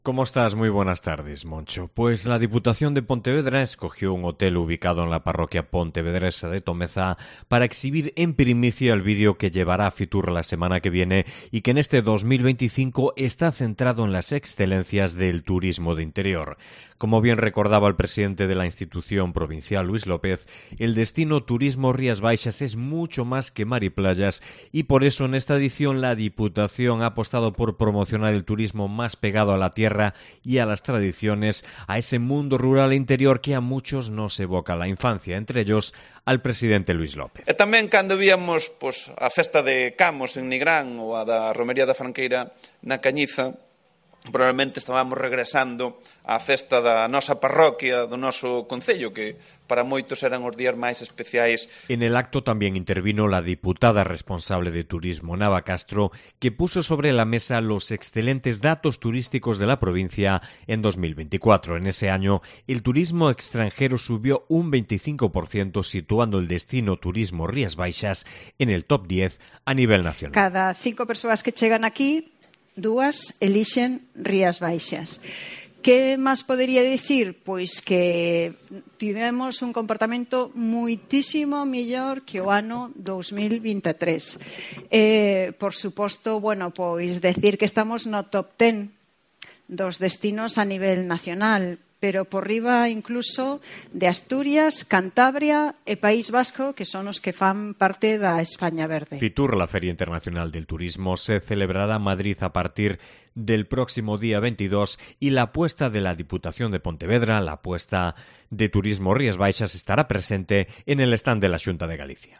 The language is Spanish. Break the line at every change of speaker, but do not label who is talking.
¿Cómo estás? Muy buenas tardes, Moncho. Pues la Diputación de Pontevedra escogió un hotel ubicado en la parroquia pontevedresa de Tomeza para exhibir en primicia el vídeo que llevará a Fitur la semana que viene y que en este 2025 está centrado en las excelencias del turismo de interior. Como bien recordaba el presidente de la institución provincial, Luis López, el destino Turismo Rías Baixas es mucho más que mar y playas y por eso en esta edición la Diputación ha apostado por promocionar el turismo más pegado a la tierra y a las tradiciones, a ese mundo rural e interior que a muchos nos evoca la infancia, entre ellos al presidente Luis López.
E tamén cando víamos a festa de Camos en Nigrán ou a da Romería da Franqueira na Cañiza, probablemente estábamos regresando á festa da nosa parroquia, do noso concello, que para moitos eran os días máis especiais.
En el acto también intervino la diputada responsable de turismo, Nava Castro, que puso sobre la mesa los excelentes datos turísticos de la provincia en 2024. En ese año, el turismo extranjero subió un 25%, situando el destino Turismo Rías Baixas en el top 10 a nivel nacional.
Cada 5 persoas que chegan aquí, 2 elixen Rías Baixas. Que máis podería dicir? Pois que tivemos un comportamento moitísimo mellor que o ano 2023. Por suposto, pois decir que estamos no top 10 dos destinos a nivel nacional, pero por riba incluso de Asturias, Cantabria e País Vasco, que son os que fan parte da España Verde.
Fitur, la Feria Internacional del Turismo, se celebrará en Madrid a partir del próximo día 22 y la apuesta de la Diputación de Pontevedra, la apuesta de Turismo Rías Baixas, estará presente en el stand de la Xunta de Galicia.